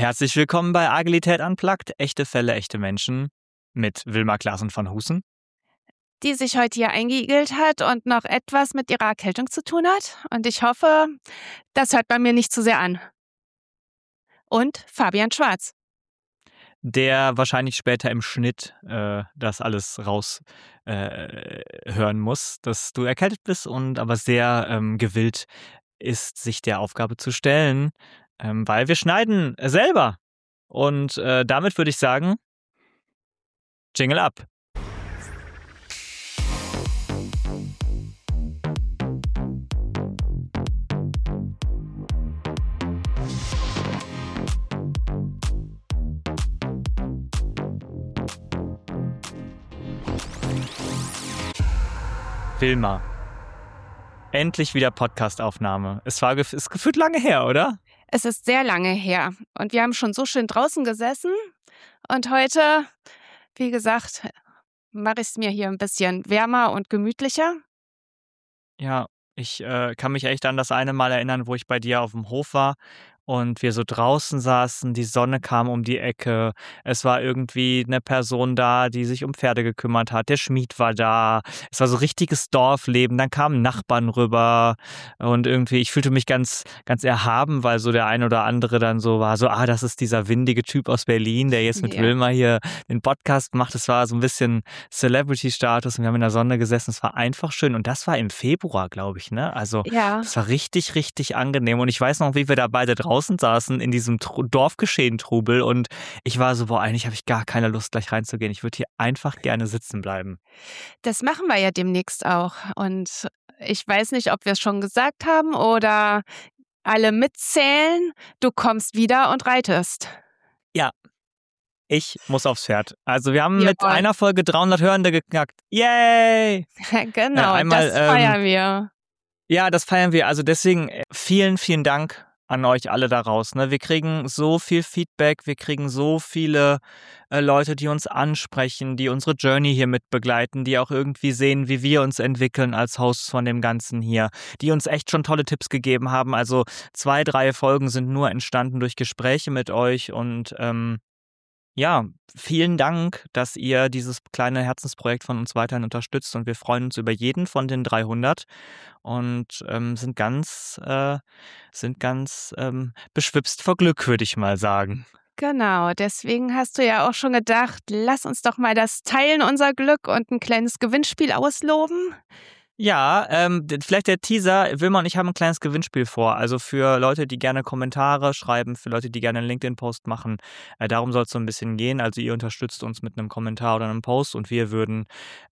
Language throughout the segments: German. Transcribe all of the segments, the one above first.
Herzlich willkommen bei Agilität Unplugged, echte Fälle, echte Menschen mit Wilma Klaassen von Husen. Die sich heute hier eingeigelt hat und noch etwas mit ihrer Erkältung zu tun hat. Und ich hoffe, das hört man mir nicht zu sehr an. Und Fabian Schwarz. Der wahrscheinlich später im Schnitt das alles raus hören muss, dass du erkältet bist und aber sehr gewillt ist, sich der Aufgabe zu stellen, weil wir schneiden selber. Und damit würde ich sagen, Jingle ab. Wilma. Endlich wieder Podcastaufnahme. Ist gefühlt lange her, oder? Es ist sehr lange her. Und wir haben schon so schön draußen gesessen. Und heute, wie gesagt, mache ich es mir hier ein bisschen wärmer und gemütlicher. Ja, ich kann mich echt an das eine Mal erinnern, wo ich bei dir auf dem Hof war und wir so draußen saßen, die Sonne kam um die Ecke, es war irgendwie eine Person da, die sich um Pferde gekümmert hat, der Schmied war da, es war so richtiges Dorfleben, dann kamen Nachbarn rüber und irgendwie, ich fühlte mich ganz, ganz erhaben, weil so der ein oder andere dann so war, so, das ist dieser windige Typ aus Berlin, der jetzt mit Ja. Wilma hier den Podcast macht, es war so ein bisschen Celebrity-Status und wir haben in der Sonne gesessen, es war einfach schön und das war im Februar, glaube ich, ne? Also Ja. das war richtig, richtig angenehm und ich weiß noch, wie wir da beide draußen saßen in diesem Dorfgeschehen-Trubel und ich war so, eigentlich habe ich gar keine Lust, gleich reinzugehen. Ich würde hier einfach gerne sitzen bleiben. Das machen wir ja demnächst auch. Und ich weiß nicht, ob wir es schon gesagt haben oder alle mitzählen. Du kommst wieder und reitest. Ja, ich muss aufs Pferd. Also wir haben Wir mit wollen. einer Folge 300 Hörende geknackt. Yay! Genau, einmal, das feiern wir. Ja, das feiern wir. Also deswegen vielen, vielen Dank an euch alle daraus. Ne? Wir kriegen so viel Feedback, wir kriegen so viele Leute, die uns ansprechen, die unsere Journey hier mit begleiten, die auch irgendwie sehen, wie wir uns entwickeln als Hosts von dem Ganzen hier, die uns echt schon tolle Tipps gegeben haben. Also 2, 3 Folgen sind nur entstanden durch Gespräche mit euch und ja, vielen Dank, dass ihr dieses kleine Herzensprojekt von uns weiterhin unterstützt und wir freuen uns über jeden von den 300 und sind ganz beschwipst vor Glück, würde ich mal sagen. Genau, deswegen hast du ja auch schon gedacht, lass uns doch mal das teilen, unser Glück, und ein kleines Gewinnspiel ausloben. Ja, vielleicht der Teaser. Wilma und ich haben ein kleines Gewinnspiel vor. Also für Leute, die gerne Kommentare schreiben, für Leute, die gerne einen LinkedIn-Post machen. Darum soll es so ein bisschen gehen. Also ihr unterstützt uns mit einem Kommentar oder einem Post und wir würden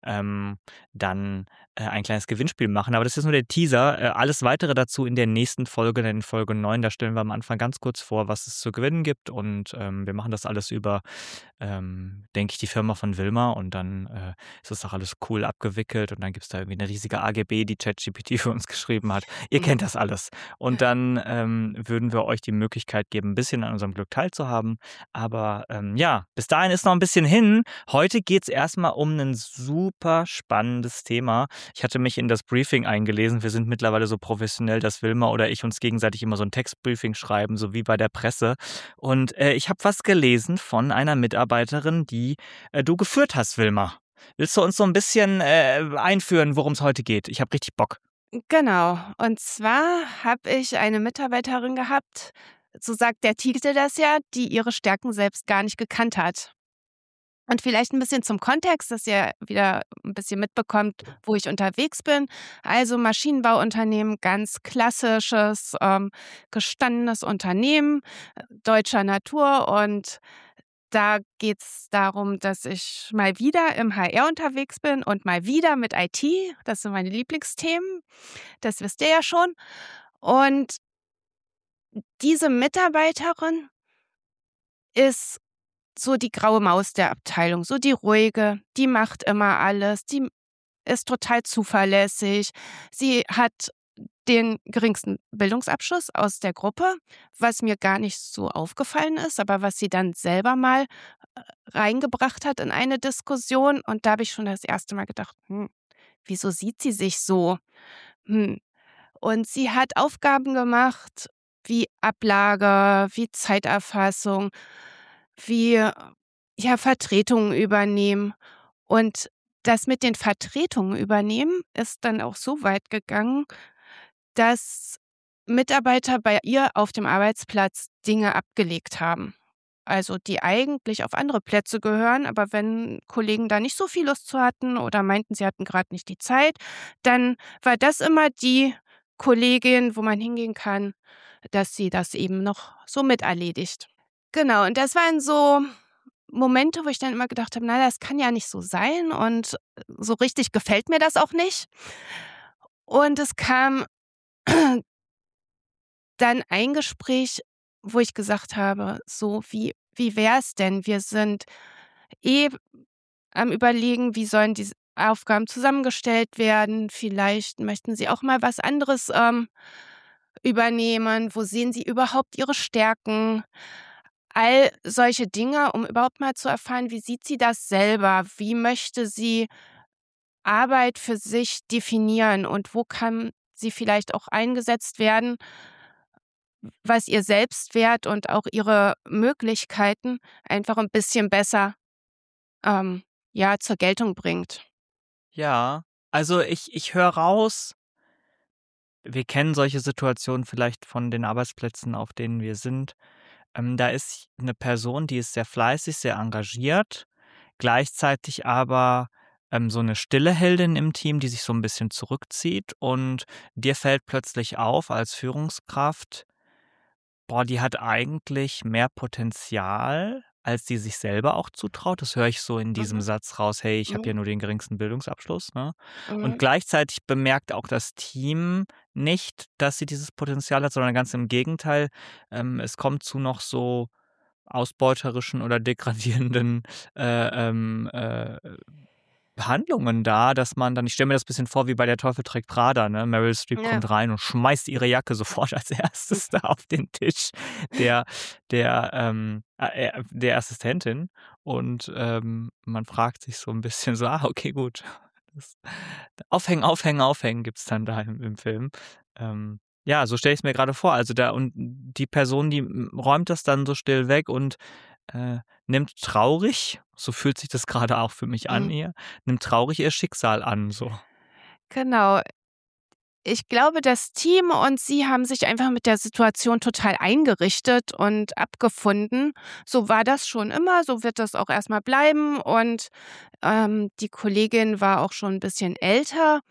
dann ein kleines Gewinnspiel machen. Aber das ist nur der Teaser. Alles Weitere dazu in der nächsten Folge, in Folge 9. Da stellen wir am Anfang ganz kurz vor, was es zu gewinnen gibt. Und wir machen das alles über, denke ich, die Firma von Wilma. Und dann ist das auch alles cool abgewickelt. Und dann gibt es da irgendwie eine riesige AGB, die ChatGPT für uns geschrieben hat. Ihr kennt das alles. Und dann würden wir euch die Möglichkeit geben, ein bisschen an unserem Glück teilzuhaben. Aber ja, bis dahin ist noch ein bisschen hin. Heute geht es erstmal um ein super spannendes Thema. Ich hatte mich in das Briefing eingelesen. Wir sind mittlerweile so professionell, dass Wilma oder ich uns gegenseitig immer so ein Textbriefing schreiben, so wie bei der Presse. Und ich habe was gelesen von einer Mitarbeiterin, die du geführt hast, Wilma. Willst du uns so ein bisschen einführen, worum es heute geht? Ich habe richtig Bock. Genau, und zwar habe ich eine Mitarbeiterin gehabt, so sagt der Titel das ja, die ihre Stärken selbst gar nicht gekannt hat. Und vielleicht ein bisschen zum Kontext, dass ihr wieder ein bisschen mitbekommt, wo ich unterwegs bin. Also Maschinenbauunternehmen, ganz klassisches, gestandenes Unternehmen, deutscher Natur. Und da geht's darum, dass ich mal wieder im HR unterwegs bin und mal wieder mit IT. Das sind meine Lieblingsthemen, das wisst ihr ja schon. Und diese Mitarbeiterin ist so die graue Maus der Abteilung, so die ruhige, die macht immer alles, die ist total zuverlässig. Sie hat den geringsten Bildungsabschluss aus der Gruppe, was mir gar nicht so aufgefallen ist, aber was sie dann selber mal reingebracht hat in eine Diskussion. Und da habe ich schon das erste Mal gedacht, wieso sieht sie sich so? Und sie hat Aufgaben gemacht wie Ablage, wie Zeiterfassung, wie Vertretungen übernehmen. Und das mit den Vertretungen übernehmen ist dann auch so weit gegangen, dass Mitarbeiter bei ihr auf dem Arbeitsplatz Dinge abgelegt haben. Also die eigentlich auf andere Plätze gehören, aber wenn Kollegen da nicht so viel Lust zu hatten oder meinten, sie hatten gerade nicht die Zeit, dann war das immer die Kollegin, wo man hingehen kann, dass sie das eben noch so miterledigt. Genau, und das waren so Momente, wo ich dann immer gedacht habe, na, das kann ja nicht so sein und so richtig gefällt mir das auch nicht. Und es kam dann ein Gespräch, wo ich gesagt habe, so wie wär's denn? Wir sind eh am Überlegen, wie sollen diese Aufgaben zusammengestellt werden? Vielleicht möchten Sie auch mal was anderes übernehmen. Wo sehen Sie überhaupt Ihre Stärken? All solche Dinge, um überhaupt mal zu erfahren, wie sieht sie das selber? Wie möchte sie Arbeit für sich definieren und wo kann sie vielleicht auch eingesetzt werden, was ihr Selbstwert und auch ihre Möglichkeiten einfach ein bisschen besser, zur Geltung bringt. Ja, also ich höre raus, wir kennen solche Situationen vielleicht von den Arbeitsplätzen, auf denen wir sind. Da ist eine Person, die ist sehr fleißig, sehr engagiert, gleichzeitig aber so eine stille Heldin im Team, die sich so ein bisschen zurückzieht und dir fällt plötzlich auf als Führungskraft, boah, die hat eigentlich mehr Potenzial, als die sich selber auch zutraut. Das höre ich so in diesem Mhm, Satz raus: „Hey, ich habe mhm, ja nur den geringsten Bildungsabschluss“, ne? Und mhm. gleichzeitig bemerkt auch das Team nicht, dass sie dieses Potenzial hat, sondern ganz im Gegenteil. Es kommt zu noch so ausbeuterischen oder degradierenden, Handlungen da, dass man dann, ich stelle mir das ein bisschen vor wie bei „Der Teufel trägt Prada“, ne? Meryl Streep Ja. kommt rein und schmeißt ihre Jacke sofort als Erstes da auf den Tisch der der Assistentin und, man fragt sich so ein bisschen so: „Ah, okay, gut.“ Das Aufhängen, Aufhängen, Aufhängen gibt's dann da im Film. Ja, so stelle ich's mir grade vor. Also, da und die Person, die, räumt das dann so still weg und nimmt traurig, so fühlt sich das gerade auch für mich an Mhm. hier, nimmt traurig ihr Schicksal an, so. Genau. Ich glaube, das Team und sie haben sich einfach mit der Situation total eingerichtet und abgefunden. So war das schon immer, so wird das auch erst mal bleiben und, die Kollegin war auch schon 'n bisschen älter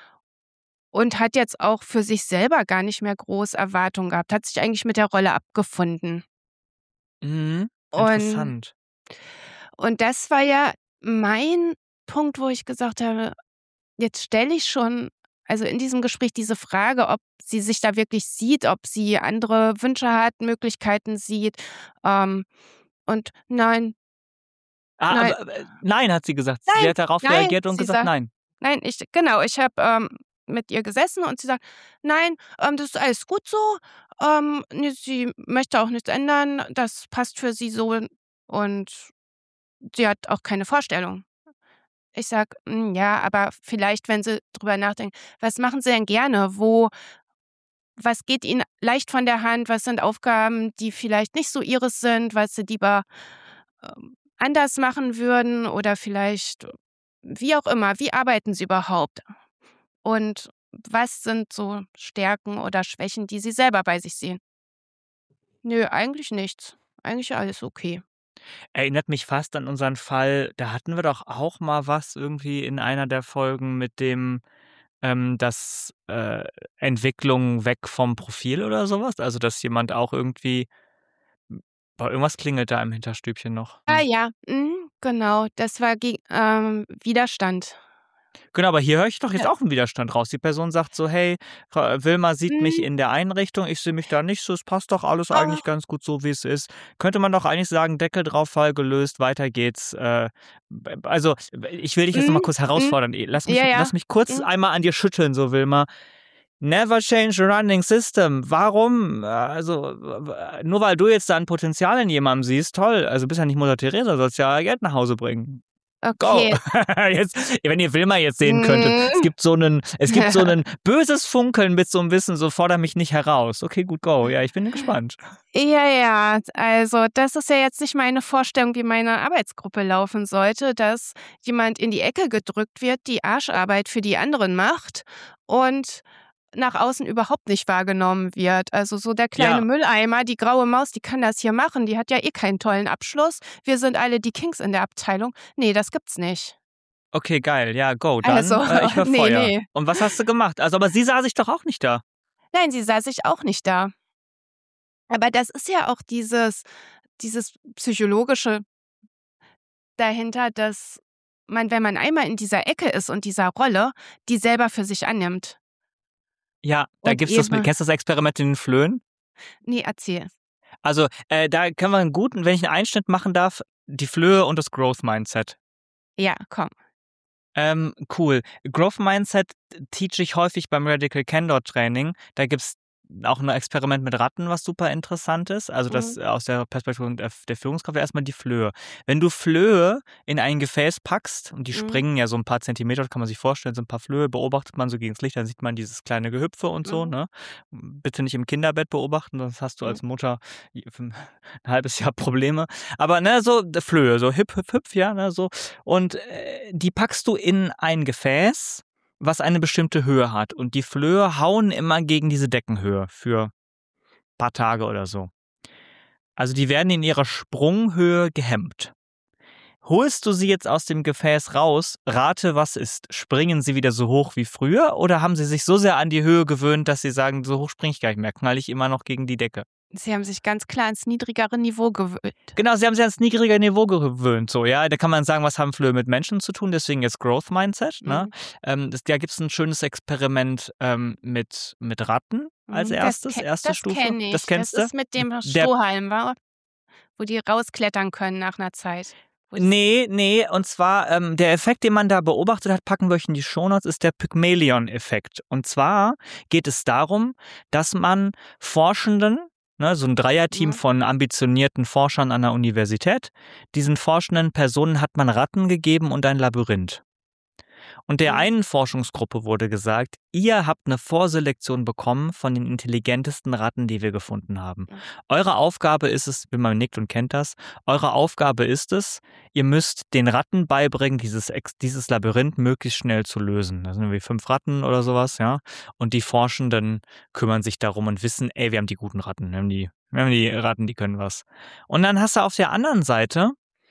und hat jetzt auch für sich selber gar nicht mehr groß Erwartungen gehabt, hat sich eigentlich mit der Rolle abgefunden. Mhm, Und interessant. das war ja mein Punkt, wo ich gesagt habe: „Jetzt stelle ich schon also, in diesem Gespräch diese Frage, ob sie sich da wirklich sieht, ob sie andere Wünsche hat, Möglichkeiten sieht, ähm, und nein, Ah, nein, aber, nein, hat sie gesagt. Sie nein, hat darauf nein, reagiert und sie gesagt: sagt „Nein.“ nein, ich habe, mit ihr gesessen und sie sagt: „Nein, das ist alles gut so.“ Ne, sie möchte auch nichts ändern. Das passt für sie so und sie hat auch keine Vorstellung. Ich sage: ja, aber vielleicht, wenn Sie drüber nachdenken, was machen Sie denn gerne? Was geht Ihnen leicht von der Hand? Was sind Aufgaben, die vielleicht nicht so Ihres sind, was Sie lieber, anders machen würden oder vielleicht wie auch immer, wie arbeiten Sie überhaupt? Und was sind so Stärken oder Schwächen, die Sie selber bei sich sehen? Nö, eigentlich nichts. Eigentlich alles okay. Erinnert mich fast an unseren Fall, da hatten wir doch auch mal was irgendwie in einer der Folgen mit dem, dass, Entwicklung weg vom Profil oder so was? Also, dass jemand auch irgendwie boah, irgendwas klingelt da im Hinterstübchen noch. Ah Mhm. ja, genau, das war Widerstand. Genau, aber hier höre ich doch jetzt Ja. auch 'n Widerstand raus. Die Person sagt so: „Hey, Wilma sieht mich Mhm. in der Einrichtung, ich sehe mich da nicht so, es passt doch alles eigentlich Ah, ganz gut so, wie es ist.“ Könnte man doch eigentlich sagen: „Deckel drauf, Fall gelöst, weiter geht's.“ also, ich will dich jetzt noch mal mhm, kurz mhm. herausfordern. Ja, ja. Lass mich kurz Mhm. einmal an dir schütteln, so Wilma. Never change a running system. Warum? Also, nur weil du jetzt da 'n Potenzial in jemandem siehst, toll. Also, bist ja nicht Mutter Teresa, sollst ja Geld nach Hause bringen. Go! Okay. Jetzt, wenn ihr Wilma jetzt sehen könntet, es gibt so ein böses Funkeln mit so ein bisschen, so fordere mich nicht heraus. Okay, gut, go. Ja, ich bin gespannt. Ja, also das ist ja jetzt nicht meine Vorstellung, wie meine Arbeitsgruppe laufen sollte, dass jemand in die Ecke gedrückt wird, die Arscharbeit für die anderen macht und nach außen überhaupt nicht wahrgenommen wird. Also so der kleine Ja. Mülleimer, die graue Maus, die kann das hier machen, die hat ja eh keinen tollen Abschluss. Wir sind alle die Kings in der Abteilung. Nee, das gibt's nicht. Okay, geil. Ja, go. Dann, Also, ich höre nee, Feuer. nee. Und was hast du gemacht? Also, aber sie sah sich doch auch nicht da. Nein, sie sah sich auch nicht da. Aber das ist ja auch dieses psychologische dahinter, dass man, wenn man einmal in dieser Ecke ist und dieser Rolle, die selber für sich annimmt. Ja, da Und gibt's das, eben, kennst du das Experiment in den Flöhen? nee, erzähl. Also, da können wir einen guten, wenn ich einen Einschnitt machen darf, die Flöhe und das Growth Mindset. Ja, komm. Cool. Growth Mindset teach ich häufig beim Radical Candor Training. Da gibt's auch ein Experiment mit Ratten, was super interessant ist. Also das aus der Perspektive der Führungskraft erstmal die Flöhe. Wenn du Flöhe in ein Gefäß packst, und die springen ja so ein paar Zentimeter, kann man sich vorstellen, so ein paar Flöhe beobachtet man so gegen das Licht, dann sieht man dieses kleine Gehüpfe und so. Ne? Bitte nicht im Kinderbett beobachten, sonst hast du als Mutter ein halbes Jahr Probleme. Aber ne, so Flöhe, so hüpf, hüpf, hüpf, ja, ne, so. Und die packst du in ein Gefäß, was eine bestimmte Höhe hat. Und die Flöhe hauen immer gegen diese Deckenhöhe für ein paar Tage oder so. Also die werden in ihrer Sprunghöhe gehemmt. Holst du sie jetzt aus dem Gefäß raus, rate, was ist. Springen sie wieder so hoch wie früher oder haben sie sich so sehr an die Höhe gewöhnt, dass sie sagen, so hoch springe ich gar nicht mehr, knall ich immer noch gegen die Decke? Sie haben sich ganz klar ins niedrigere Niveau gewöhnt. Genau, sie haben sich ans niedrigere Niveau gewöhnt. So, ja, da kann man sagen, was haben Flöhe mit Menschen zu tun, deswegen jetzt Growth Mindset. Ne? Da gibt es ein schönes Experiment mit Ratten als erstes, erste Stufe. Kenn ich. Das kennst du? Das ist mit dem Strohhalm, wo die rausklettern können nach einer Zeit. Nee, und zwar der Effekt, den man da beobachtet hat, packen wir euch in die Shownotes, ist der Pygmalion-Effekt. Und zwar geht es darum, dass man Forschenden, ne, so ein Dreierteam von ambitionierten Forschern an der Universität, diesen forschenden Personen hat man Ratten gegeben und ein Labyrinth. Und der einen Forschungsgruppe wurde gesagt, ihr habt eine Vorselektion bekommen von den intelligentesten Ratten, die wir gefunden haben. Eure Aufgabe ist es, wenn man nickt und kennt das, eure Aufgabe ist es, ihr müsst den Ratten beibringen, dieses Labyrinth möglichst schnell zu lösen. Das sind irgendwie 5 Ratten oder sowas, ja. Und die Forschenden kümmern sich darum und wissen, ey, wir haben die guten Ratten, wir haben die Ratten, die können was. Und dann hast du auf der anderen Seite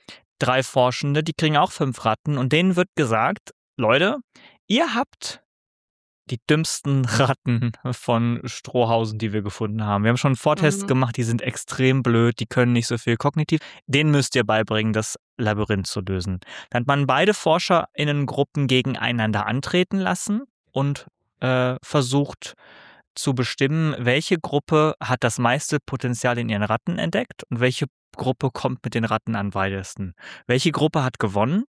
3 Forschende, die kriegen auch 5 Ratten und denen wird gesagt, Leute, ihr habt die dümmsten Ratten von Strohhausen, die wir gefunden haben. Wir haben schon Vortests gemacht, die sind extrem blöd, die können nicht so viel kognitiv. Denen müsst ihr beibringen, das Labyrinth zu lösen. Dann hat man beide ForscherInnen-Gruppen gegeneinander antreten lassen und versucht zu bestimmen, welche Gruppe hat das meiste Potenzial in ihren Ratten entdeckt und welche Gruppe kommt mit den Ratten am weitesten. Welche Gruppe hat gewonnen?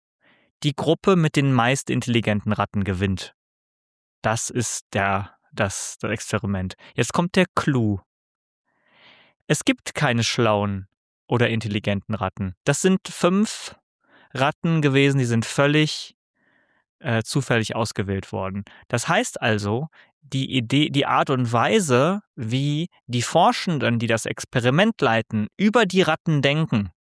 Die Gruppe mit den meist intelligenten Ratten gewinnt. Das ist das Experiment. Jetzt kommt der Clou. Es gibt keine schlauen oder intelligenten Ratten. Das sind 5 Ratten gewesen, die sind völlig zufällig ausgewählt worden. Das heißt also, die Art und Weise, wie die Forschenden, die das Experiment leiten, über die Ratten denken,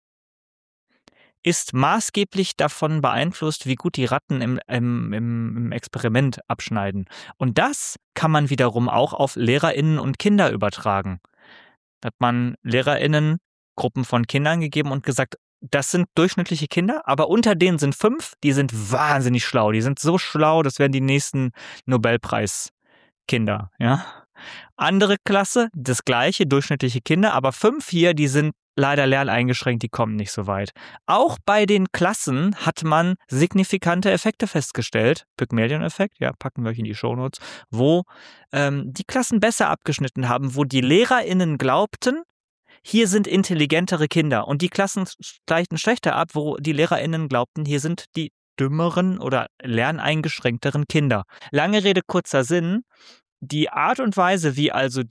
ist maßgeblich davon beeinflusst, wie gut die Ratten im Experiment abschneiden. Und das kann man wiederum auch auf LehrerInnen und Kinder übertragen. Da hat man LehrerInnen Gruppen von Kindern gegeben und gesagt, das sind durchschnittliche Kinder, aber unter denen sind 5, die sind wahnsinnig schlau. Die sind so schlau, das werden die nächsten Nobelpreiskinder. Ja? Andere Klasse, das gleiche, durchschnittliche Kinder, aber 5 hier, die sind leider lerneingeschränkt, die kommen nicht so weit. Auch bei den Klassen hat man signifikante Effekte festgestellt, Pygmalion-Effekt, ja, packen wir euch in die Shownotes, wo die Klassen besser abgeschnitten haben, wo die LehrerInnen glaubten, hier sind intelligentere Kinder und die Klassen gleichen schlechter ab, wo die LehrerInnen glaubten, hier sind die dümmeren oder lerneingeschränkteren Kinder. Lange Rede, kurzer Sinn, die Art und Weise, wie also die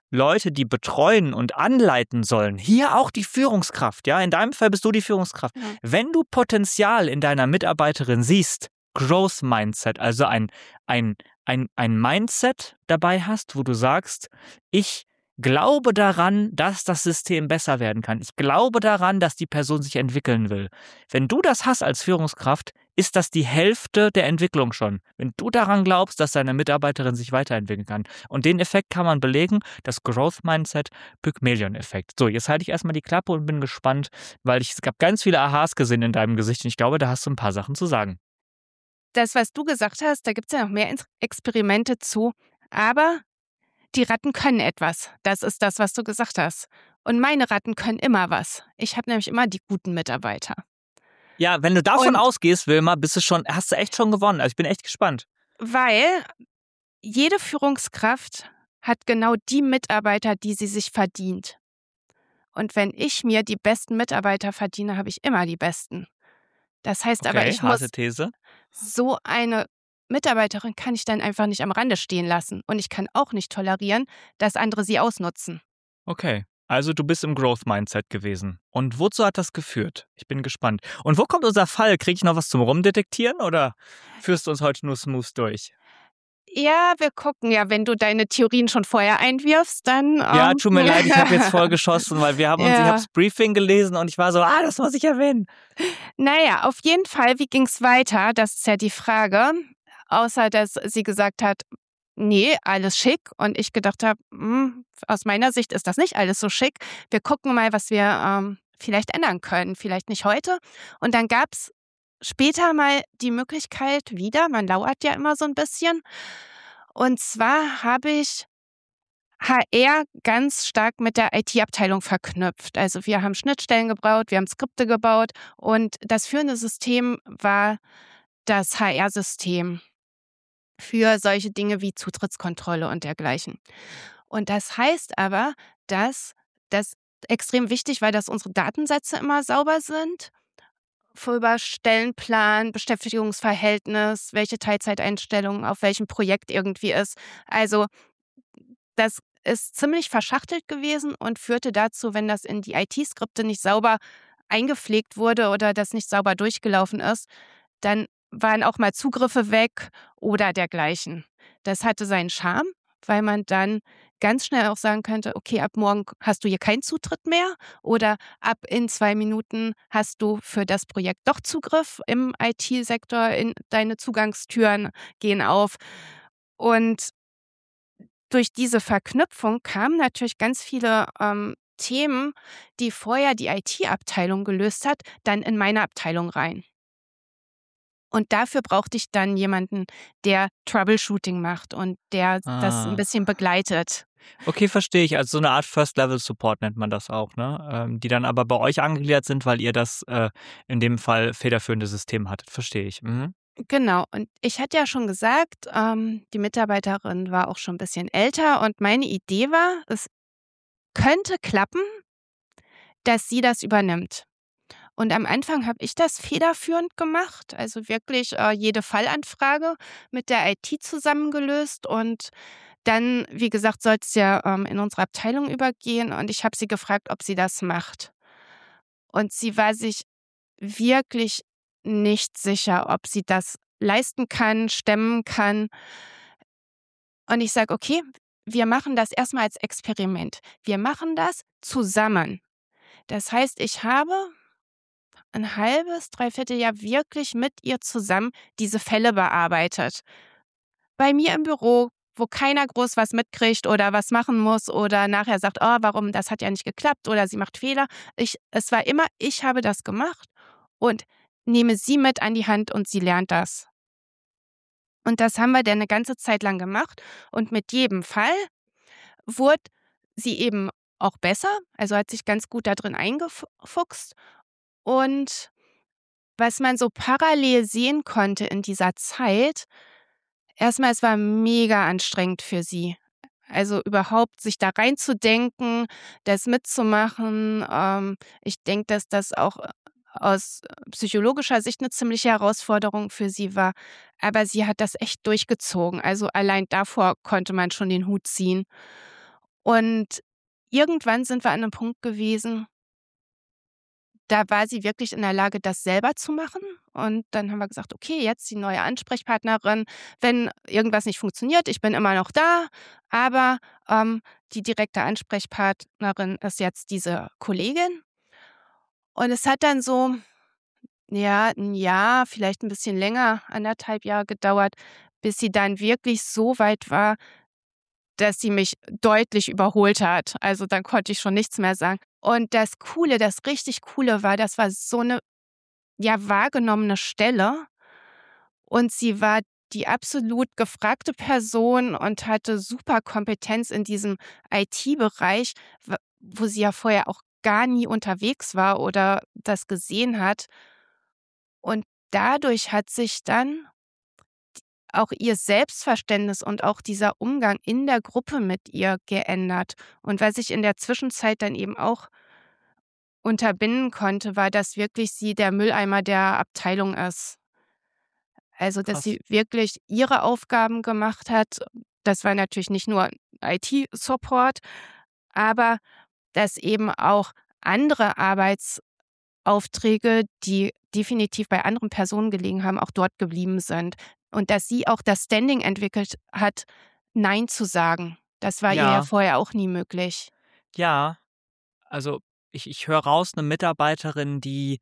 Leute, die betreuen und anleiten sollen, hier auch die Führungskraft, ja, in deinem Fall bist du die Führungskraft. Ja. Wenn du Potenzial in deiner Mitarbeiterin siehst, Growth Mindset, also ein Mindset dabei hast, wo du sagst, ich glaube daran, dass das System besser werden kann. Ich glaube daran, dass die Person sich entwickeln will. Wenn du das hast als Führungskraft, ist das die Hälfte der Entwicklung schon. Wenn du daran glaubst, dass deine Mitarbeiterin sich weiterentwickeln kann. Und den Effekt kann man belegen, das Growth Mindset, Pygmalion-Effekt. So, jetzt halte ich erstmal die Klappe und bin gespannt, weil es gab ganz viele Aha's gesehen in deinem Gesicht und ich glaube, da hast du ein paar Sachen zu sagen. Das, was du gesagt hast, da gibt es ja noch mehr Experimente zu. Aber die Ratten können etwas. Das ist das, was du gesagt hast. Und meine Ratten können immer was. Ich habe nämlich immer die guten Mitarbeiter. Ja, wenn du davon Und ausgehst, Wilma, hast du echt schon gewonnen. Also ich bin echt gespannt. weil jede Führungskraft hat genau die Mitarbeiter, die sie sich verdient. Und wenn ich mir die besten Mitarbeiter verdiene, habe ich immer die besten. Das heißt aber, Okay, ich muss harte These. so eine Mitarbeiterin kann ich dann einfach nicht am Rande stehen lassen. Und ich kann auch nicht tolerieren, dass andere sie ausnutzen. Okay, also du bist im Growth Mindset gewesen. Und wozu hat das geführt? Ich bin gespannt. Und wo kommt unser Fall? Kriege ich noch was zum Rumdetektieren oder führst du uns heute nur smooth durch? Ja, wir gucken ja, wenn du deine Theorien schon vorher einwirfst, dann. Ja, tut mir leid, ich habe jetzt voll geschossen, weil ich habe Ja. das Briefing gelesen und ich war so, das muss ich erwähnen. Naja, auf jeden Fall, wie ging's weiter? Das ist ja die Frage. Außer, dass sie gesagt hat, nee, alles schick. Und ich gedacht habe, aus meiner Sicht ist das nicht alles so schick. Wir gucken mal, was wir vielleicht ändern können. Vielleicht nicht heute. Und dann gab's später mal die Möglichkeit wieder, man lauert ja immer so ein bisschen. Und zwar habe ich HR ganz stark mit der IT-Abteilung verknüpft. Also wir haben Schnittstellen gebaut, wir haben Skripte gebaut und das führende System war das HR-System für solche Dinge wie Zutrittskontrolle und dergleichen. Und das heißt aber, dass das extrem wichtig war, dass unsere Datensätze immer sauber sind. Über Stellenplan, Beschäftigungsverhältnis, welche Teilzeiteinstellung auf welchem Projekt irgendwie ist. Also das ist ziemlich verschachtelt gewesen und führte dazu, wenn das in die IT-Skripte nicht sauber eingepflegt wurde oder das nicht sauber durchgelaufen ist, dann waren auch mal Zugriffe weg oder dergleichen. Das hatte seinen Charme, weil man dann ganz schnell auch sagen könnte, okay, ab morgen hast du hier keinen Zutritt mehr oder ab in 2 Minuten hast du für das Projekt doch Zugriff im IT-Sektor, in deine Zugangstüren gehen auf. Und durch diese Verknüpfung kamen natürlich ganz viele Themen, die vorher die IT-Abteilung gelöst hat, dann in meine Abteilung rein. Und dafür brauchte ich dann jemanden, der Troubleshooting macht und der das ein bisschen begleitet. Okay, verstehe ich. Also so eine Art First-Level-Support nennt man das auch, ne? Die dann aber bei euch angegliedert sind, weil ihr das in dem Fall federführende System hattet. Verstehe ich. Mhm. Genau, und ich hatte ja schon gesagt, die Mitarbeiterin war auch schon ein bisschen älter und meine Idee war, es könnte klappen, dass sie das übernimmt. Und am Anfang habe ich das federführend gemacht, also wirklich jede Fallanfrage mit der IT zusammengelöst und dann, wie gesagt, soll es ja in unsere Abteilung übergehen und ich habe sie gefragt, ob sie das macht. Und sie war sich wirklich nicht sicher, ob sie das leisten kann, stemmen kann. Und ich sage, okay, wir machen das erstmal als Experiment. Wir machen das zusammen. Das heißt, ich habe ein halbes, dreiviertel Jahr wirklich mit ihr zusammen diese Fälle bearbeitet. Bei mir im Büro, wo keiner groß was mitkriegt oder was machen muss oder nachher sagt, oh, warum, das hat ja nicht geklappt oder sie macht Fehler. Es war immer, ich habe das gemacht und nehme sie mit an die Hand und sie lernt das. Und das haben wir dann eine ganze Zeit lang gemacht und mit jedem Fall wurde sie eben auch besser, also hat sich ganz gut da drin eingefuchst. Und was man so parallel sehen konnte in dieser Zeit, erstmal, es war mega anstrengend für sie. Also überhaupt sich da reinzudenken, das mitzumachen. Ich denke, dass das auch aus psychologischer Sicht eine ziemliche Herausforderung für sie war. Aber sie hat das echt durchgezogen. Also allein davor konnte man schon den Hut ziehen. Und irgendwann sind wir an einem Punkt gewesen, da war sie wirklich in der Lage, das selber zu machen. Und dann haben wir gesagt: „Okay, jetzt die neue Ansprechpartnerin. Wenn irgendwas nicht funktioniert, ich bin immer noch da, aber, die direkte Ansprechpartnerin ist jetzt diese Kollegin.“ Und es hat dann so, ja, 'n Jahr, vielleicht 'n bisschen länger, 1,5 Jahre gedauert, bis sie dann wirklich so weit war, dass sie mich deutlich überholt hat. Also, dann konnte ich schon nichts mehr sagen. Und das richtig Coole war, das war so 'ne, ja, wahrgenommene Stelle und sie war die absolut gefragte Person und hatte super Kompetenz in diesem IT-Bereich, wo sie ja vorher auch gar nie unterwegs war oder das gesehen hat. Und dadurch hat sich dann auch ihr Selbstverständnis und auch dieser Umgang in der Gruppe mit ihr geändert. Und was ich in der Zwischenzeit dann eben auch unterbinden konnte, war, dass wirklich sie der Mülleimer der Abteilung ist. Also, dass Krass. sie wirklich ihre Aufgaben gemacht hat. Das war natürlich nicht nur IT-Support, aber dass eben auch andere Arbeitsaufträge, die definitiv bei anderen Personen gelegen haben, auch dort geblieben sind. Und dass sie auch das Standing entwickelt hat, nein zu sagen. Das war ihr ja Ja, vorher auch nie möglich. ja. Also, ich höre raus, eine Mitarbeiterin, die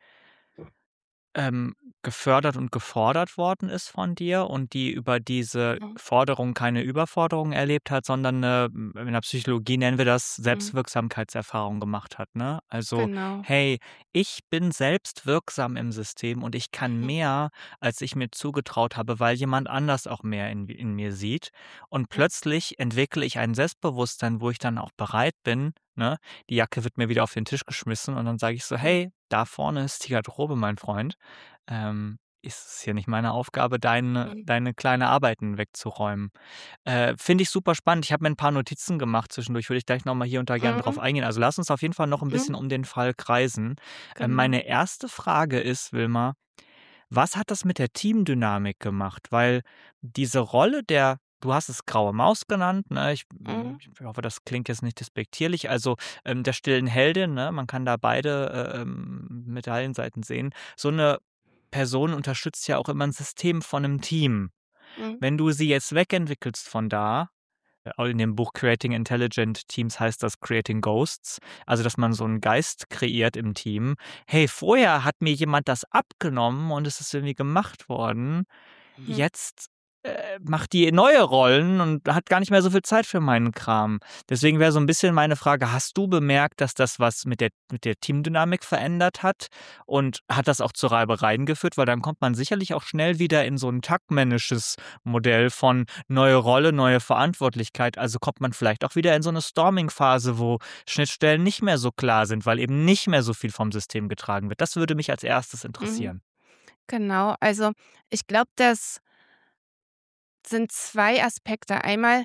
ähm, gefördert und gefordert worden ist von dir und die über diese Mhm, Forderung keine Überforderung erlebt hat, sondern 'ne in der Psychologie nennen wir das mhm, Selbstwirksamkeitserfahrung gemacht hat, ne? Also: genau. „Hey, ich bin selbst wirksam im System und ich kann Mhm, mehr, als ich mir zugetraut habe, weil jemand anders auch mehr in mir sieht.“ Und mhm, plötzlich entwickle ich ein Selbstbewusstsein, wo ich dann auch bereit bin, ne? Die Jacke wird mir wieder auf den Tisch geschmissen und dann sage ich so: mhm, „Hey, da vorne ist die Garderobe, mein Freund. Ist es hier nicht meine Aufgabe, mhm, deine kleine Arbeiten wegzuräumen?“ Finde ich super spannend. Ich habe mir ein paar Notizen gemacht zwischendurch, würde ich gleich noch mal hier und da gerne drauf mhm, eingehen. Also, lass uns auf jeden Fall noch ein bisschen mhm, um den Fall kreisen. genau. Meine erste Frage ist, Wilma, was hat das mit der Teamdynamik gemacht? Weil diese Rolle der du hast es graue Maus genannt, ne? Mhm, Ich hoffe, das klingt jetzt nicht despektierlich. Also, der stillen Heldin, ne? Man kann da beide, Medaillenseiten sehen. So eine Person unterstützt ja auch immer ein System von einem Team. mhm, Wenn du sie jetzt wegentwickelst von da auch in dem Buch „Creating Intelligent Teams“ heißt das „Creating Ghosts“, also, dass man so 'n Geist kreiert im Team. Hey, vorher hat mir jemand das abgenommen und es ist irgendwie gemacht worden. mhm, Jetzt, macht die neue Rollen und hat gar nicht mehr so viel Zeit für meinen Kram. Deswegen wäre so 'n bisschen meine Frage: Hast du bemerkt, dass das was mit der Teamdynamik verändert hat? Und hat das auch zu Reibereien geführt? Weil dann kommt man sicherlich auch schnell wieder in so 'n taktmännisches Modell von neue Rolle, neue Verantwortlichkeit. Also kommt man vielleicht auch wieder in so 'ne Storming-Phase, wo Schnittstellen nicht mehr so klar sind, weil eben nicht mehr so viel vom System getragen wird. Das würde mich als Erstes mhm. interessieren. Genau. Also, ich glaube, das sind 2 Aspekte. Einmal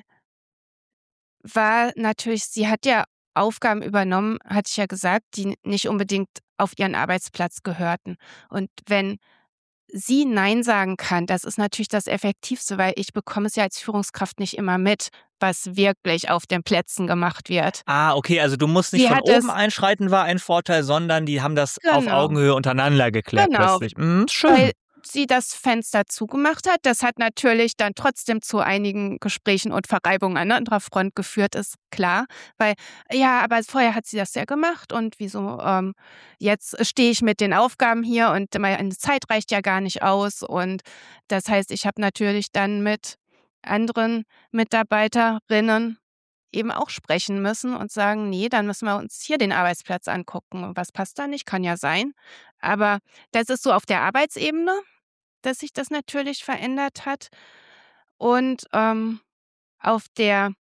war natürlich, sie hat ja Aufgaben übernommen, hatte ich ja gesagt, die nicht unbedingt auf ihren Arbeitsplatz gehörten. Und wenn sie „Nein“ sagen kann, das ist natürlich das Effektivste, weil ich bekomme es ja als Führungskraft nicht immer mit, was wirklich auf den Plätzen gemacht wird. Ah, okay, also du musst nicht Sie von hat oben es einschreiten, war ein Vorteil, sondern die haben das auf genau, Augenhöhe untereinander geklärt genau. plötzlich. Mhm, schön. Weil sie das Fenster zugemacht hat. Das hat natürlich dann trotzdem zu einigen Gesprächen und Verreibungen an anderer Front geführt, ist klar. Weil, ja, aber vorher hat sie das ja gemacht und wieso, jetzt stehe ich mit den Aufgaben hier und meine Zeit reicht ja gar nicht aus. Und das heißt, ich habe natürlich dann mit anderen Mitarbeiterinnen eben auch sprechen müssen und sagen: „Nee, dann müssen wir uns hier den Arbeitsplatz angucken. Und was passt da nicht? Kann ja sein.“ Aber das ist so auf der Arbeitsebene, dass sich das natürlich verändert hat. Und, auf der,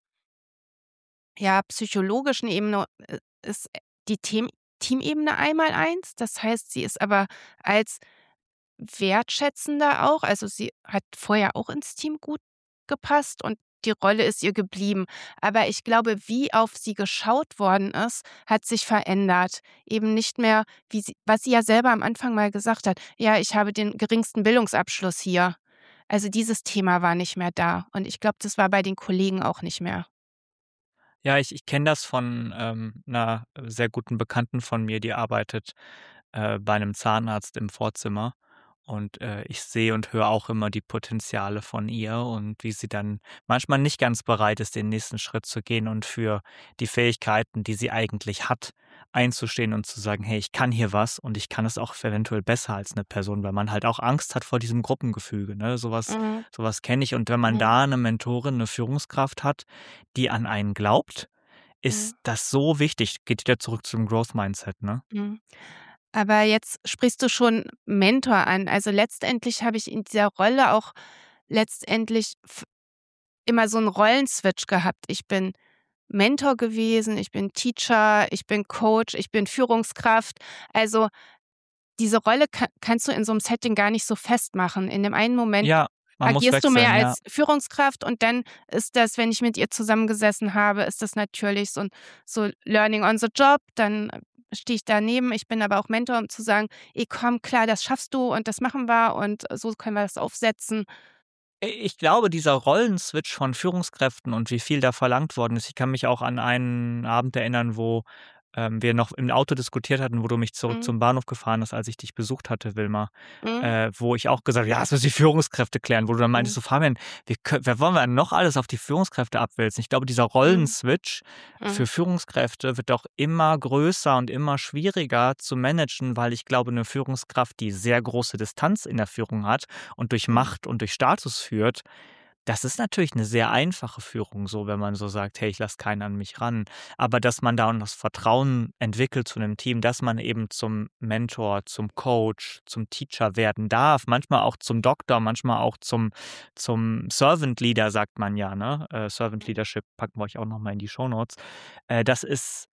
ja, psychologischen Ebene, ist die Teamebene einmal eins. Das heißt, sie ist aber als wertschätzender auch, also, sie hat vorher auch ins Team gut gepasst und die Rolle ist ihr geblieben. Aber ich glaube, wie auf sie geschaut worden ist, hat sich verändert. Eben nicht mehr, wie sie, was sie ja selber am Anfang mal gesagt hat: „Ja, ich habe den geringsten Bildungsabschluss hier.“ Also, dieses Thema war nicht mehr da und ich glaube, das war bei den Kollegen auch nicht mehr. Ja, ich kenne das von, 'ner sehr guten Bekannten von mir, die arbeitet, bei einem Zahnarzt im Vorzimmer. Und, ich sehe und höre auch immer die Potenziale von ihr und wie sie dann manchmal nicht ganz bereit ist, den nächsten Schritt zu gehen und für die Fähigkeiten, die sie eigentlich hat, einzustehen und zu sagen: „Hey, ich kann hier was und ich kann es auch eventuell besser als eine Person“, weil man halt auch Angst hat vor diesem Gruppengefüge, ne? Mhm. So was kenne ich. Und wenn man Mhm. da eine Mentorin, eine Führungskraft hat, die an einen glaubt, Mhm. ist das so wichtig. Geht wieder zurück zum Growth Mindset, ne? Mhm. Aber jetzt sprichst du schon Mentor an. Also, letztendlich habe ich in dieser Rolle auch letztendlich immer so 'n Rollenswitch gehabt. Ich bin Mentor gewesen, ich bin Teacher, ich bin Coach, ich bin Führungskraft. Also, diese Rolle kannst du in so 'nem Setting gar nicht so festmachen. In dem einen Moment Ja, man muss agierst du mehr wechseln, ja. als Führungskraft und dann ist das, wenn ich mit ihr zusammengesessen habe, ist das natürlich so Learning on the Job. Dann stehe ich daneben. Ich bin aber auch Mentor, um zu sagen: „Ey, komm, klar, das schaffst du und das machen wir und so können wir das aufsetzen.“ Ich glaube, dieser Rollenswitch von Führungskräften und wie viel da verlangt worden ist, ich kann mich auch an einen Abend erinnern, wo, wir noch im Auto diskutiert hatten, wo du mich zurück Mhm, zum Bahnhof gefahren hast, als ich dich besucht hatte, Wilma, mhm, wo ich auch gesagt habe: „Ja, das müssen die Führungskräfte klären“, wo du dann meintest mhm, so: „Fabian, wer wollen wir denn noch alles auf die Führungskräfte abwälzen?“ Ich glaube, dieser mhm, Rollenswitch mhm, für Führungskräfte wird auch immer größer und immer schwieriger zu managen, weil ich glaube, eine Führungskraft, die sehr große Distanz in der Führung hat und durch mhm, Macht und durch Status führt, das ist natürlich eine sehr einfache Führung so, wenn man so sagt: „Hey, ich lasse keinen an mich ran.“ Aber dass man da auch das Vertrauen entwickelt zu einem Team, dass man eben zum Mentor, zum Coach, zum Teacher werden darf, manchmal auch zum Doktor, manchmal auch zum Servant Leader, sagt man ja, ne? Servant mhm, Leadership packen wir euch auch noch mal in die Shownotes. Das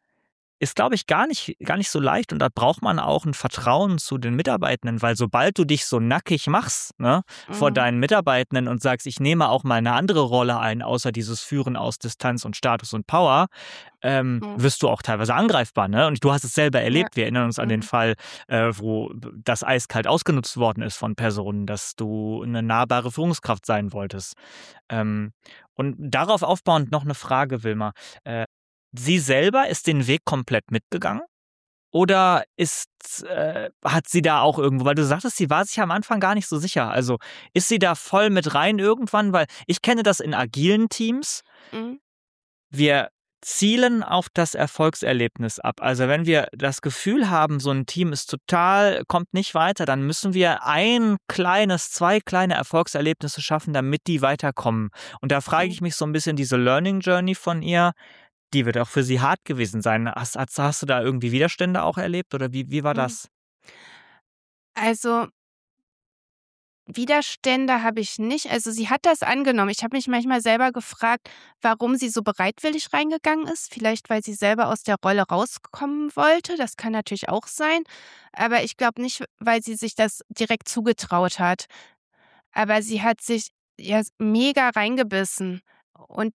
ist, glaube ich, gar nicht so leicht und da braucht man auch ein Vertrauen zu den Mitarbeitenden, weil sobald du dich so nackig machst, ne, vor mhm, deinen Mitarbeitenden und sagst: „Ich nehme auch mal eine andere Rolle ein, außer dieses Führen aus Distanz und Status und Power“, mhm, wirst du auch teilweise angreifbar, ne? Und du hast es selber ja, erlebt. Wir erinnern uns an den mhm, Fall, wo das eiskalt ausgenutzt worden ist von Personen, dass du eine nahbare Führungskraft sein wolltest. Ähm, und darauf aufbauend noch eine Frage, Wilma. Äh, Sie selber ist den Weg komplett mitgegangen oder hat sie da auch irgendwo, weil du sagtest, sie war sich am Anfang gar nicht so sicher. Also, ist sie da voll mit rein irgendwann? Weil ich kenne das in agilen Teams. mhm, Wir zielen auf das Erfolgserlebnis ab. Also, wenn wir das Gefühl haben, so 'n Team ist total kommt nicht weiter, dann müssen wir 2 kleine Erfolgserlebnisse schaffen, damit die weiterkommen. Und da frage mhm, ich mich so 'n bisschen, diese Learning Journey von ihr, die wird auch für sie hart gewesen sein. Hast du da irgendwie Widerstände auch erlebt oder wie war mhm. das? Also, Widerstände habe ich nicht. Also, sie hat das angenommen. Ich habe mich manchmal selber gefragt, warum sie so bereitwillig reingegangen ist. Vielleicht, weil sie selber aus der Rolle rauskommen wollte. Das kann natürlich auch sein. Aber ich glaube nicht, weil sie sich das direkt zugetraut hat. Aber sie hat sich ja mega reingebissen. Und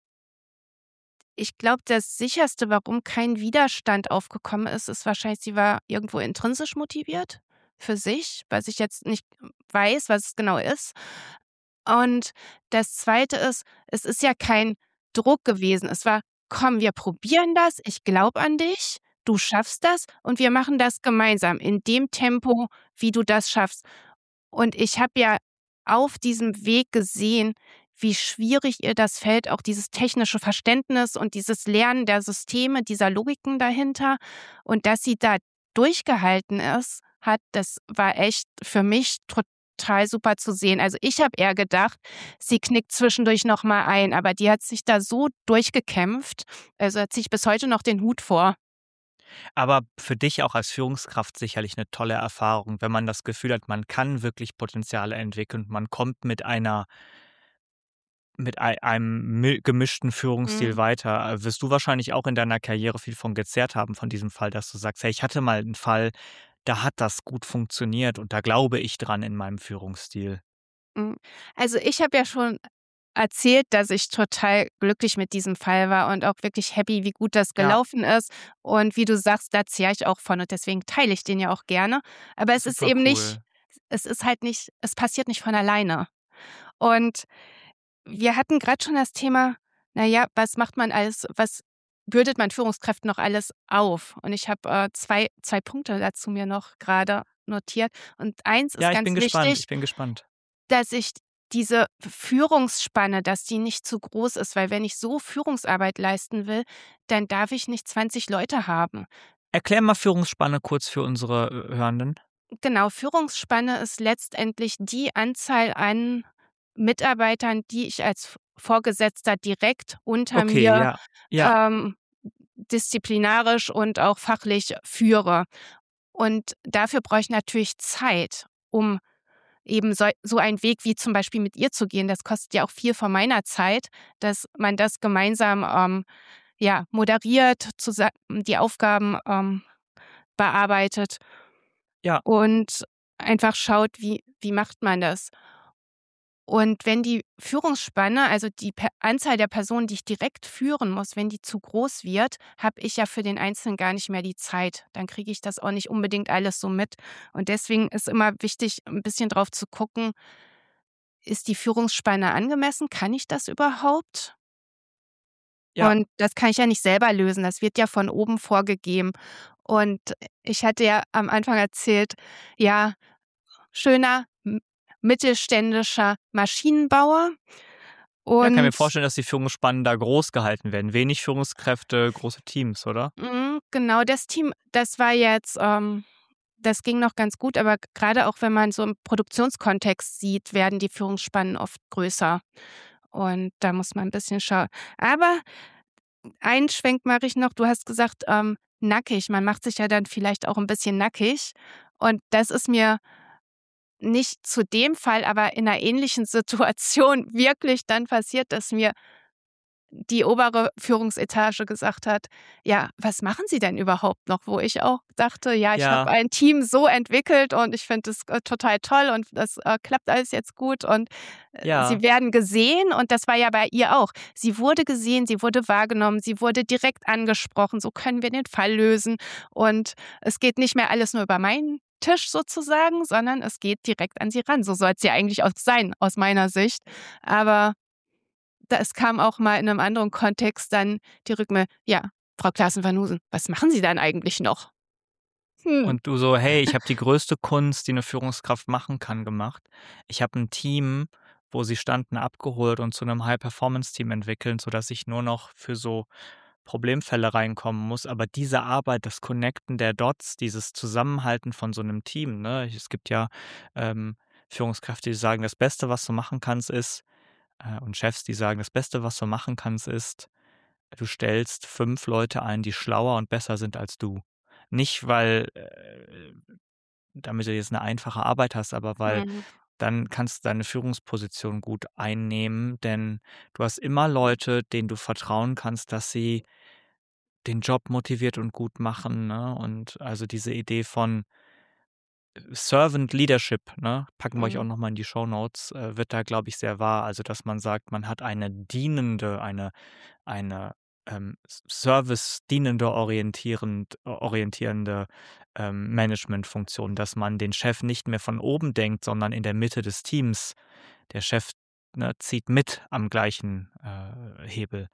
ich glaube, das Sicherste, warum kein Widerstand aufgekommen ist, ist wahrscheinlich, sie war irgendwo intrinsisch motiviert für sich, was ich jetzt nicht weiß, was es genau ist. Und das Zweite ist, es ist ja kein Druck gewesen. Es war: „Komm, wir probieren das. Ich glaube an dich. Du schaffst das und wir machen das gemeinsam in dem Tempo, wie du das schaffst.“ Und ich habe ja auf diesem Weg gesehen, wie schwierig ihr das fällt, auch dieses technische Verständnis und dieses Lernen der Systeme, dieser Logiken dahinter. Und dass sie da durchgehalten hat, das war echt für mich total super zu sehen. Also, ich habe eher gedacht, sie knickt zwischendurch noch mal ein, aber die hat sich da so durchgekämpft. Also, da ziehe ich bis heute noch den Hut vor. Aber für dich auch als Führungskraft sicherlich 'ne tolle Erfahrung, wenn man das Gefühl hat, man kann wirklich Potenziale entwickeln. Man kommt mit einem gemischten Führungsstil Mhm. weiter. Wirst du wahrscheinlich auch in deiner Karriere viel von gezerrt haben, von diesem Fall, dass du sagst: „Hey, ich hatte mal 'n Fall, da hat das gut funktioniert und da glaube ich dran in meinem Führungsstil.“ Mhm. Also, ich habe ja schon erzählt, dass ich total glücklich mit diesem Fall war und auch wirklich happy, wie gut das Ja, gelaufen ist. Und wie du sagst, da zehre ich auch von und deswegen teile ich den ja auch gerne. Aber es ist super eben nicht, cool. es ist halt nicht, es passiert nicht von alleine. Und wir hatten grad schon das Thema, na ja, was macht man alles, was bürdet man Führungskräften noch alles auf? Und ich habe zwei Punkte dazu mir noch gerade notiert. Und eins ist Ja, ich bin ganz gespannt. wichtig, Ich bin gespannt. dass ich diese Führungsspanne, dass die nicht zu groß ist, weil wenn ich so Führungsarbeit leisten will, dann darf ich nicht 20 Leute haben. Erklär mal Führungsspanne kurz für unsere Hörenden. Genau, Führungsspanne ist letztendlich die Anzahl an Mitarbeitern, die ich als Vorgesetzter direkt unter Okay, mir ja. Ja, ähm, disziplinarisch und auch fachlich führe. Und dafür brauche ich natürlich Zeit, um eben so einen Weg wie zum Beispiel mit ihr zu gehen. Das kostet ja auch viel von meiner Zeit, dass man das gemeinsam moderiert, die Aufgaben bearbeitet ja. und einfach schaut, wie macht man das. Und wenn die Führungsspanne, also die Anzahl der Personen, die ich direkt führen muss, wenn die zu groß wird, habe ich ja für den Einzelnen gar nicht mehr die Zeit. Dann kriege ich das auch nicht unbedingt alles so mit. Und deswegen ist immer wichtig, ein bisschen drauf zu gucken, ist die Führungsspanne angemessen? Kann ich das überhaupt? Ja. Und das kann ich ja nicht selber lösen. Das wird ja von oben vorgegeben. Und ich hatte ja am Anfang erzählt, ja, schöner mittelständischer Maschinenbauer. Ja, kann mir Und vorstellen, dass die Führungsspannen da groß gehalten werden. Wenig Führungskräfte, große Teams, oder? Genau, das Team, das war jetzt das ging noch ganz gut, aber gerade auch wenn man so im Produktionskontext sieht, werden die Führungsspannen oft größer. Und da muss man ein bisschen schauen. Aber einen Schwenk mache ich noch. Du hast gesagt, nackig. Man macht sich ja dann vielleicht auch ein bisschen nackig. Und das ist mir nicht zu dem Fall, aber in einer ähnlichen Situation wirklich dann passiert, dass mir die obere Führungsetage gesagt hat: „Ja, was machen Sie denn überhaupt noch?“ Wo ich auch dachte: „Ja, ich habe Ja, ein Team so entwickelt und ich finde es total toll und das klappt alles jetzt gut und Sie ja, werden gesehen.“ Und das war ja bei ihr auch. Sie wurde gesehen, sie wurde wahrgenommen, sie wurde direkt angesprochen: „So können wir den Fall lösen.“ Und es geht nicht mehr alles nur über meinen Tisch sozusagen, sondern es geht direkt an sie ran. So soll's ja eigentlich auch sein aus meiner Sicht. Aber es kam auch mal in 'nem anderen Kontext dann die Rückmeldung: „Ja, Frau Claessen-Van was machen Sie dann eigentlich noch?“ Hm, und du so: „Hey, ich habe die größte Kunst, die 'ne Führungskraft machen kann, gemacht. Ich habe 'n Team, wo sie standen, abgeholt und zu 'nem High-Performance-Team entwickelt, sodass ich nur noch für so Problemfälle reinkommen muss.“ Aber diese Arbeit, das Connecten der Dots, dieses Zusammenhalten von so 'nem Team, ne? Es gibt ja, ähm, Führungskräfte, die sagen: „Das Beste, was du machen kannst, ist“ und Chefs, die sagen: „Das Beste, was du machen kannst, ist, du stellst 5 Leute ein, die schlauer und besser sind als du.“ Nicht, weil, damit du jetzt eine einfache Arbeit hast, aber weil mhm, dann kannst du deine Führungsposition gut einnehmen, denn du hast immer Leute, denen du vertrauen kannst, dass sie den Job motiviert und gut machen, ne? Und also diese Idee von Servant Leadership, ne, packen wir euch auch mhm, noch mal in die Shownotes, wird da, glaube ich, sehr wahr. Also, dass man sagt, man hat eine dienende, eine, service-dienende, orientierende, Managementfunktion, dass man den Chef nicht mehr von oben denkt, sondern in der Mitte des Teams. Der Chef, ne, zieht mit am gleichen, Hebel.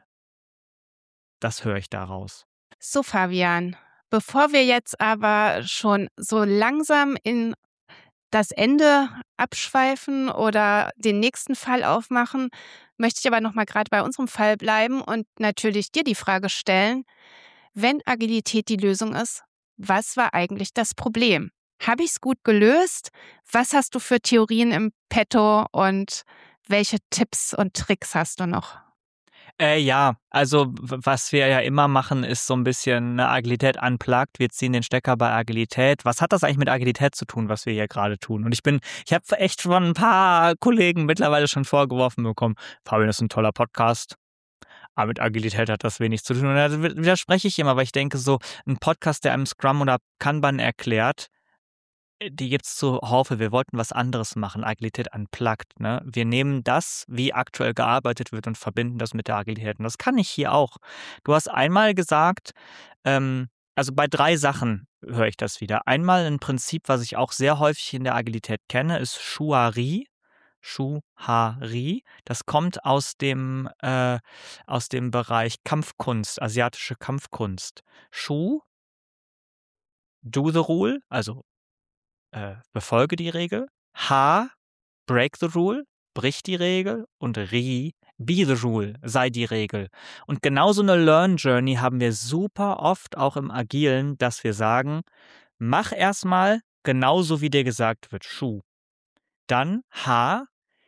Das höre ich daraus. So, Fabian, bevor wir jetzt aber schon so langsam in das Ende abschweifen oder den nächsten Fall aufmachen, möchte ich aber noch mal grad bei unserem Fall bleiben und natürlich dir die Frage stellen: Wenn Agilität die Lösung ist, was war eigentlich das Problem? Habe ich es gut gelöst? Was hast du für Theorien im Petto und welche Tipps und Tricks hast du noch? Ja, also was wir ja immer machen, ist so ein bisschen, ne, Agilität unplugged. Wir ziehen den Stecker bei Agilität. Was hat das eigentlich mit Agilität zu tun, was wir hier gerade tun? Und ich habe echt von ein paar Kollegen mittlerweile schon vorgeworfen bekommen: „Fabian, das ist ein toller Podcast, aber mit Agilität hat das wenig zu tun.“ Und da widerspreche ich immer, weil ich denke so, ein Podcast, der einem Scrum oder Kanban erklärt, die gibt's zuhauf. Wir wollten was anderes machen, Agilität unplugged, ne? Wir nehmen das, wie aktuell gearbeitet wird und verbinden das mit der Agilität. Und das kann ich hier auch. Du hast einmal gesagt, also bei 3 Sachen höre ich das wieder. Einmal ein Prinzip, was ich auch sehr häufig in der Agilität kenne, ist Shua-Ri. Shu, Ha, Ri. Das kommt aus dem Bereich Kampfkunst, asiatische Kampfkunst. Shu, do the rule, also befolge die Regel. Ha, break the rule, brich die Regel. Und Ri, be the rule, sei die Regel. Und genauso eine Learn Journey haben wir super oft auch im Agilen, dass wir sagen, mach erstmal genauso, wie dir gesagt wird, Shu. Dann Ha,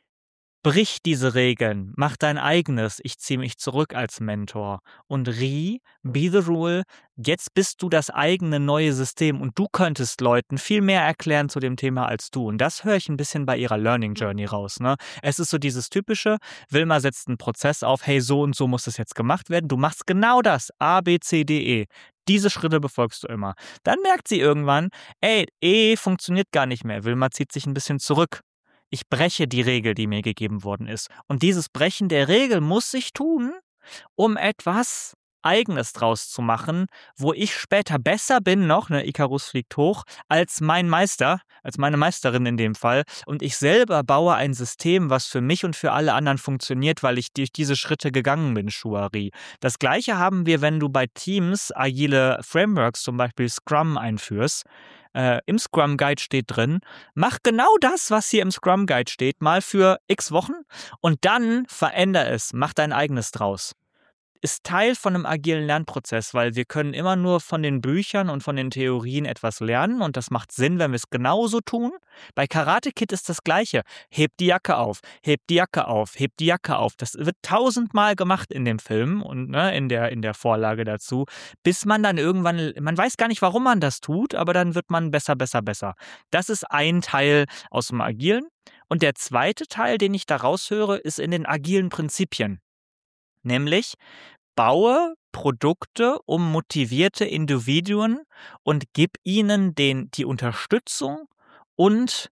brich diese Regeln, mach dein eigenes, ich ziehe mich zurück als Mentor. Und Ri, be the rule, jetzt bist du das eigene neue System und du könntest Leuten viel mehr erklären zu dem Thema als du. Und das höre ich ein bisschen bei ihrer Learning Journey raus. Ne? Es ist so dieses typische, Wilma setzt einen Prozess auf, hey, so und so muss das jetzt gemacht werden. Du machst genau das, A, B, C, D, E. Diese Schritte befolgst du immer. Dann merkt sie irgendwann, ey, E funktioniert gar nicht mehr. Wilma zieht sich ein bisschen zurück. Ich breche die Regel, die mir gegeben worden ist. Und dieses Brechen der Regel muss ich tun, um etwas Eigenes draus zu machen, wo ich später besser bin noch, ne, Icarus fliegt hoch, als mein Meister, als meine Meisterin in dem Fall. Und ich selber baue ein System, was für mich und für alle anderen funktioniert, weil ich durch diese Schritte gegangen bin, Shuari. Das Gleiche haben wir, wenn du bei Teams agile Frameworks, zum Beispiel Scrum, einführst. Im Scrum Guide steht drin, mach genau das, was hier im Scrum Guide steht, mal für x Wochen und dann veränder es, mach dein eigenes draus. Ist Teil von einem agilen Lernprozess, weil wir können immer nur von den Büchern und von den Theorien etwas lernen und das macht Sinn, wenn wir es genauso tun. Bei Karate Kid ist das Gleiche. Hebt die Jacke auf, hebt die Jacke auf, hebt die Jacke auf. Das wird 1000-mal gemacht in dem Film und ne, in der Vorlage dazu, bis man dann irgendwann, man weiß gar nicht, warum man das tut, aber dann wird man besser. Das ist ein Teil aus dem Agilen. Und der zweite Teil, den ich da raushöre, ist in den agilen Prinzipien. Nämlich, baue Produkte um motivierte Individuen und gib ihnen die Unterstützung und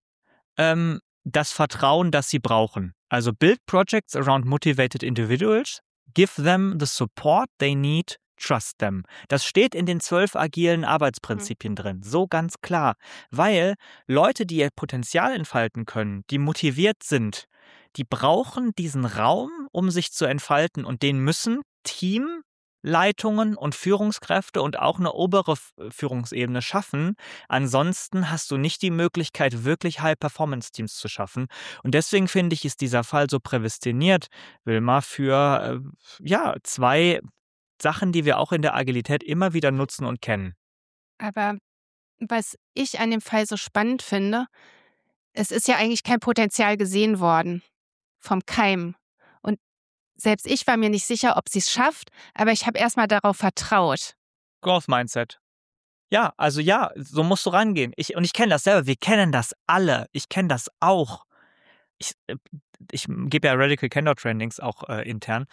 das Vertrauen, das sie brauchen. Also build projects around motivated individuals, give them the support they need, trust them. Das steht in den 12 agilen Arbeitsprinzipien drin, so ganz klar. Weil Leute, die ihr Potenzial entfalten können, die motiviert sind, die brauchen diesen Raum, um sich zu entfalten und den müssen Teamleitungen und Führungskräfte und auch eine obere Führungsebene schaffen. Ansonsten hast du nicht die Möglichkeit, wirklich High-Performance-Teams zu schaffen. Und deswegen finde ich, ist dieser Fall so prädestiniert, Wilma, für 2 Sachen, die wir auch in der Agilität immer wieder nutzen und kennen. Aber was ich an dem Fall so spannend finde, es ist ja eigentlich kein Potenzial gesehen worden vom Keim. Und selbst ich war mir nicht sicher, ob sie es schafft, aber ich habe erstmal darauf vertraut. Growth Mindset. Ja, also ja, so musst du rangehen. Ich kenne das selber, wir kennen das alle. Ich kenne das auch. Ich gebe ja Radical Candor Trainings auch intern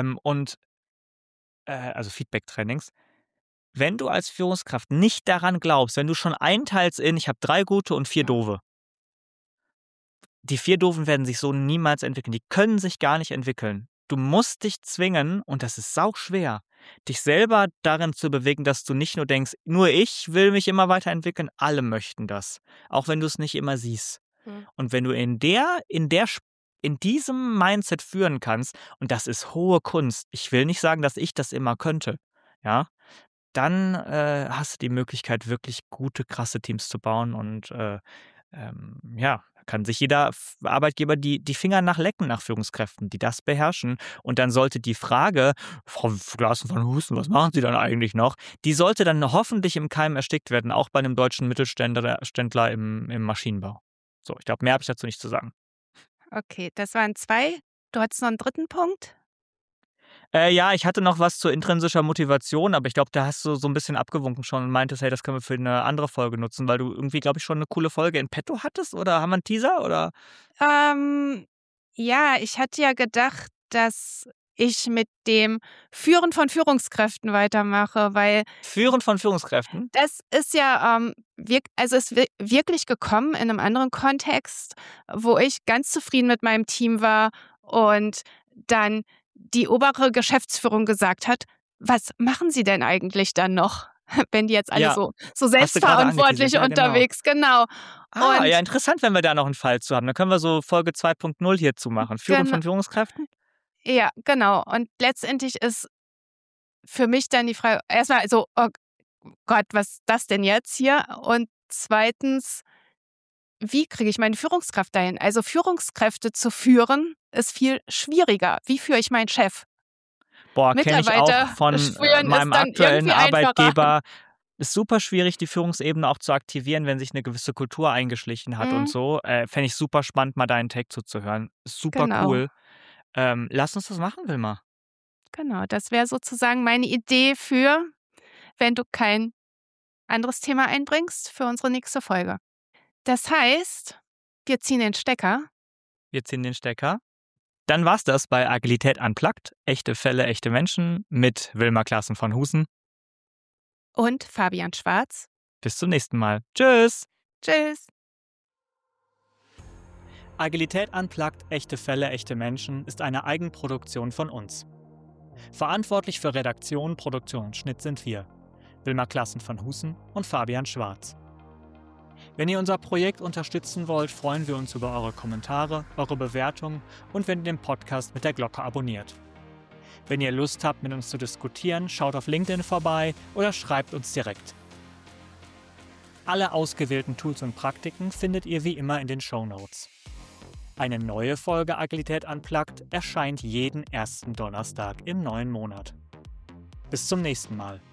also Feedback-Trainings. Wenn du als Führungskraft nicht daran glaubst, wenn du schon einteilst in, ich habe 3 gute und 4 doofe, die 4 Doofen werden sich so niemals entwickeln. Die können sich gar nicht entwickeln. Du musst dich zwingen, und das ist sauschwer, dich selber darin zu bewegen, dass du nicht nur denkst, nur ich will mich immer weiterentwickeln, alle möchten das. Auch wenn du es nicht immer siehst. Und wenn du in diesem Mindset führen kannst, und das ist hohe Kunst, ich will nicht sagen, dass ich das immer könnte, ja, dann hast du die Möglichkeit, wirklich gute, krasse Teams zu bauen und kann sich jeder Arbeitgeber die Finger nachlecken nach Führungskräften, die das beherrschen. Und dann sollte die Frage, Frau Glasen von Husten, was machen Sie dann eigentlich noch? Die sollte dann hoffentlich im Keim erstickt werden, auch bei einem deutschen Mittelständler im Maschinenbau. So, ich glaube, mehr habe ich dazu nicht zu sagen. Okay, das waren 2. Du hattest noch einen dritten Punkt? Ja, ich hatte noch was zur intrinsischer Motivation, aber ich glaube, da hast du so ein bisschen abgewunken schon und meintest, hey, das können wir für eine andere Folge nutzen, weil du irgendwie, glaube ich, schon eine coole Folge in petto hattest, oder haben wir einen Teaser, oder? Ja, ich hatte ja gedacht, dass ich mit dem Führen von Führungskräften weitermache, weil Führen von Führungskräften? das ist ja ist wirklich gekommen in einem anderen Kontext, wo ich ganz zufrieden mit meinem Team war und dann die obere Geschäftsführung gesagt hat, was machen Sie denn eigentlich dann noch, wenn die jetzt alle Ja, so hast du gerade selbstverantwortlich angeteasert, ja, unterwegs, genau. Ah, ja, interessant, wenn wir da noch einen Fall zu haben. Dann können wir so Folge 2.0 hierzu machen. Führung von Führungskräften? Ja, genau. Und letztendlich ist für mich dann die Frage, erstmal so, oh Gott, was ist das denn jetzt hier? Und zweitens, wie kriege ich meine Führungskraft dahin? Also Führungskräfte zu führen, ist viel schwieriger. Wie führe ich meinen Chef? Boah, kenne ich auch Mitarbeiter von führen ist meinem dann aktuellen irgendwie einfacher. Arbeitgeber. Ist super schwierig, die Führungsebene auch zu aktivieren, wenn sich eine gewisse Kultur eingeschlichen hat und Mhm, so. Fände ich super spannend, mal deinen Take zuzuhören. Ist super genau, cool. Lass uns das machen, Wilma. genau. Das wäre sozusagen meine Idee für, wenn du kein anderes Thema einbringst, für unsere nächste Folge. Das heißt, wir ziehen den Stecker. Wir ziehen den Stecker. Dann war's das bei Agilität Unplugged. Echte Fälle, echte Menschen mit Wilma Klassen von Husen. Und Fabian Schwarz. Bis zum nächsten Mal. Tschüss. Tschüss. Agilität Unplugged, echte Fälle, echte Menschen ist eine Eigenproduktion von uns. Verantwortlich für Redaktion, Produktion und Schnitt sind wir, Wilma Klassen von Husen und Fabian Schwarz. Wenn ihr unser Projekt unterstützen wollt, freuen wir uns über eure Kommentare, eure Bewertungen und wenn ihr den Podcast mit der Glocke abonniert. Wenn ihr Lust habt, mit uns zu diskutieren, schaut auf LinkedIn vorbei oder schreibt uns direkt. Alle ausgewählten Tools und Praktiken findet ihr wie immer in den Shownotes. Eine neue Folge Agilität Unplugged erscheint jeden ersten Donnerstag im neuen Monat. Bis zum nächsten Mal.